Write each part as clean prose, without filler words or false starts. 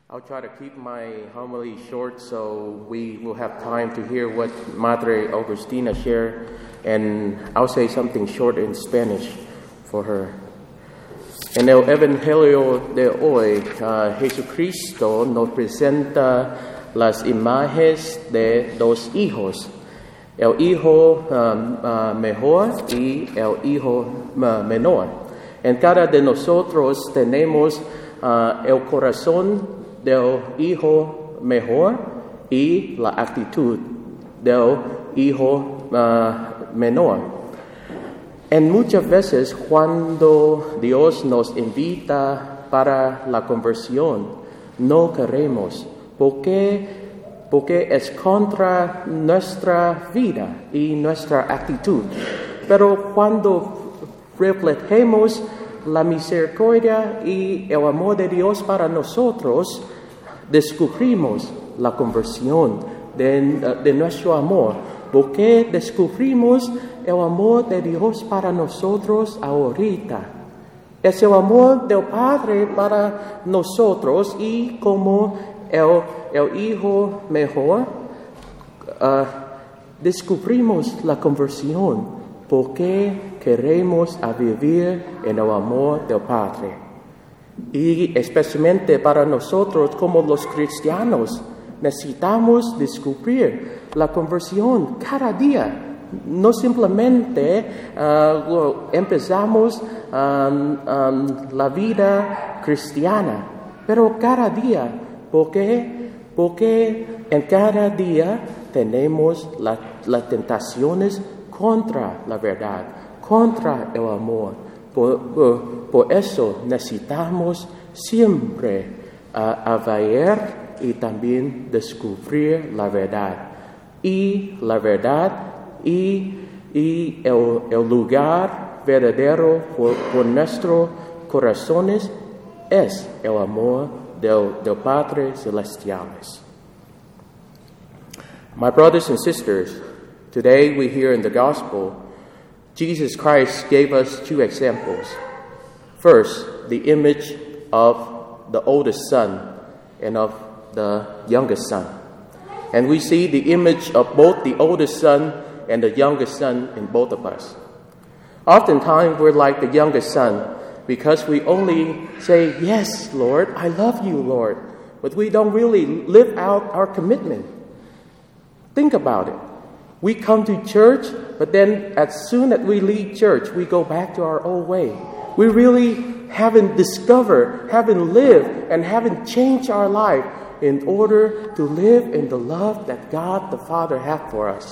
I'll try to keep my homily short so we will have time to hear what Madre Augustina shared, and I'll say something short in Spanish for her. En el Evangelio de hoy, Jesucristo nos presenta las imágenes de dos hijos, el hijo mejor y el hijo menor. En cada de nosotros tenemos el corazón del hijo mejor y la actitud del hijo menor. En muchas veces cuando Dios nos invita para la conversión, no queremos, porque es contra nuestra vida y nuestra actitud. Pero cuando reflejemos la misericordia y el amor de Dios para nosotros, descubrimos la conversión de nuestro amor, porque descubrimos el amor de Dios para nosotros ahorita. Es el amor del Padre para nosotros, y como el Hijo mejor, descubrimos la conversión porque queremos vivir en el amor del Padre. Y especialmente para nosotros como los cristianos, necesitamos descubrir la conversión cada día. No simplemente empezamos la vida cristiana, pero cada día, porque en cada día tenemos las tentaciones contra la verdad, contra el amor. Por eso necesitamos siempre ver y también descubrir la verdad. Y la verdad y el lugar verdadero por nuestros corazones es el amor del Padre Celestiales. My brothers and sisters, today we hear in the Gospel, Jesus Christ gave us two examples. First, the image of the oldest son and of the youngest son. And we see the image of both the oldest son and the youngest son in both of us. Oftentimes, we're like the youngest son because we only say, "Yes, Lord, I love you, Lord," but we don't really live out our commitment. Think about it. We come to church, but then as soon as we leave church, we go back to our old way. We really haven't discovered, haven't lived, and haven't changed our life in order to live in the love that God the Father has for us.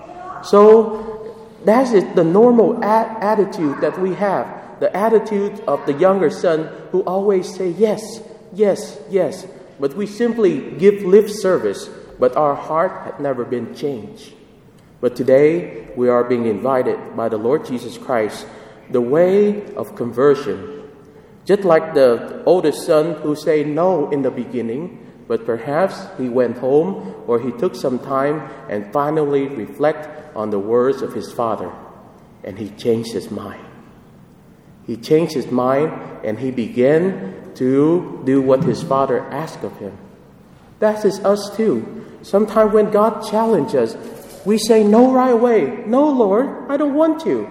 So that is the normal attitude that we have, the attitude of the younger son who always say yes, yes, yes, but we simply give lip service, but our heart had never been changed. But today, we are being invited by the Lord Jesus Christ, the way of conversion. Just like the oldest son who said no in the beginning, but perhaps he went home or he took some time and finally reflect on the words of his father, and he changed his mind. He changed his mind and he began to do what his father asked of him. That is us too. Sometimes when God challenges us, we say no right away. "No, Lord, I don't want to."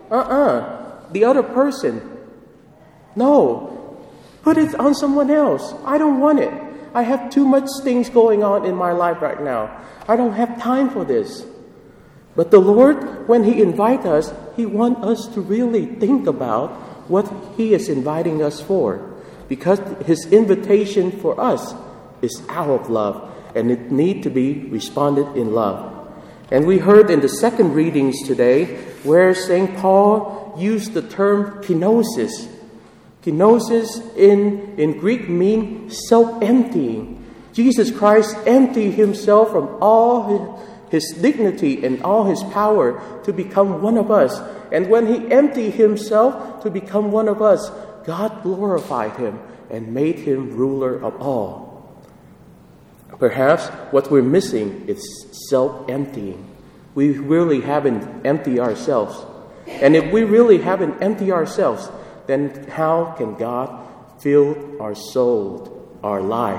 The other person. "No, put it on someone else. I don't want it. I have too much things going on in my life right now. I don't have time for this." But the Lord, when He invites us, He wants us to really think about what He is inviting us for. Because His invitation for us is out of love, and it needs to be responded in love. And we heard in the second readings today where St. Paul used the term kenosis. Kenosis in Greek means self-emptying. Jesus Christ emptied Himself from all His dignity and all His power to become one of us. And when He emptied Himself to become one of us, God glorified Him and made Him ruler of all. Perhaps what we're missing is self-emptying. We really haven't emptied ourselves. And if we really haven't emptied ourselves, then how can God fill our soul, our life,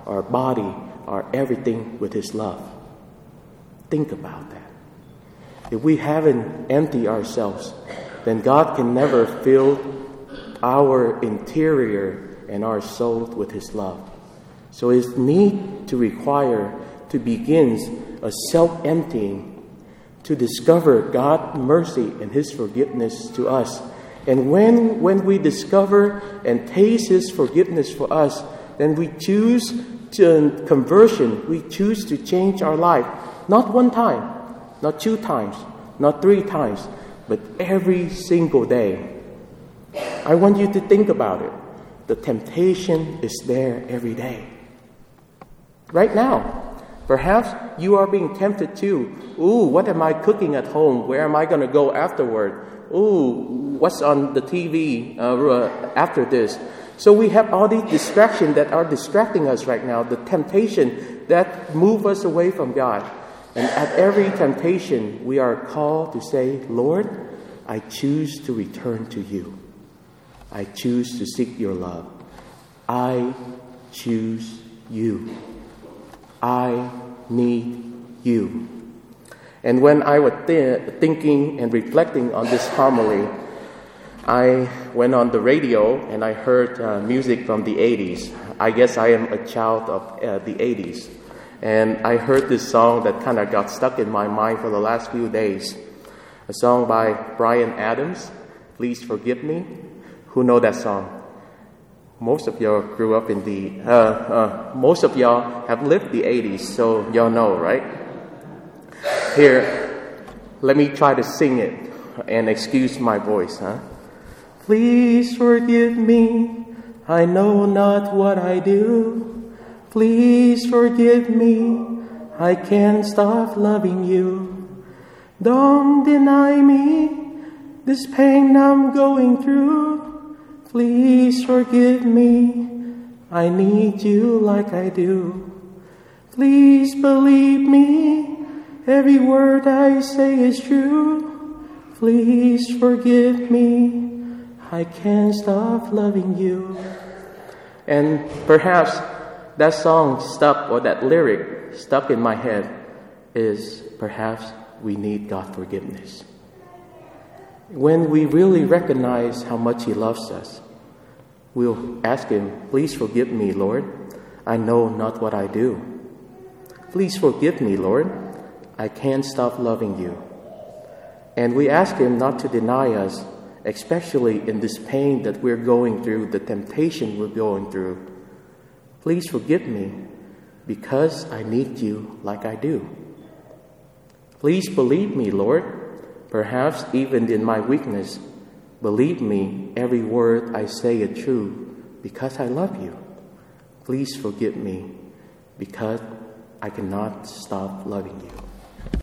our body, our everything with His love. Think about that. If we haven't emptied ourselves, then God can never fill our interior and our soul with His love. So it needs to begins a self-emptying to discover God's mercy and His forgiveness to us. And when we discover and taste His forgiveness for us, then we choose conversion. We choose to change our life. Not one time, not 2 times, not 3 times, but every single day. I want you to think about it. The temptation is there every day. Right now, perhaps you are being tempted too. Ooh, what am I cooking at home? Where am I going to go afterward? Ooh, what's on the TV after this? So we have all these distractions that are distracting us right now, the temptation that move us away from God. And at every temptation, we are called to say, Lord, I choose to return to you. I choose to seek your love. I choose you. I need you. And when I was thinking and reflecting on this homily, I went on the radio and I heard music from the 80s. I guess I am a child of the 80s. And I heard this song that kind of got stuck in my mind for the last few days. A song by Bryan Adams, Please Forgive Me. Who know that song? Most of y'all grew up in most of y'all have lived the 80s, so y'all know, right? Here, let me try to sing it and excuse my voice, huh? Please forgive me, I know not what I do. Please forgive me, I can't stop loving you. Don't deny me this pain I'm going through. Please forgive me, I need you like I do. Please believe me, every word I say is true. Please forgive me, I can't stop loving you. And perhaps that song stuck, or that lyric stuck in my head, is perhaps we need God's forgiveness. When we really recognize how much He loves us, we'll ask Him, please forgive me, Lord. I know not what I do. Please forgive me, Lord. I can't stop loving you. And we ask Him not to deny us, especially in this pain that we're going through, the temptation we're going through. Please forgive me because I need you like I do. Please believe me, Lord. Perhaps even in my weakness, believe me, every word I say is true because I love you. Please forgive me because I cannot stop loving you.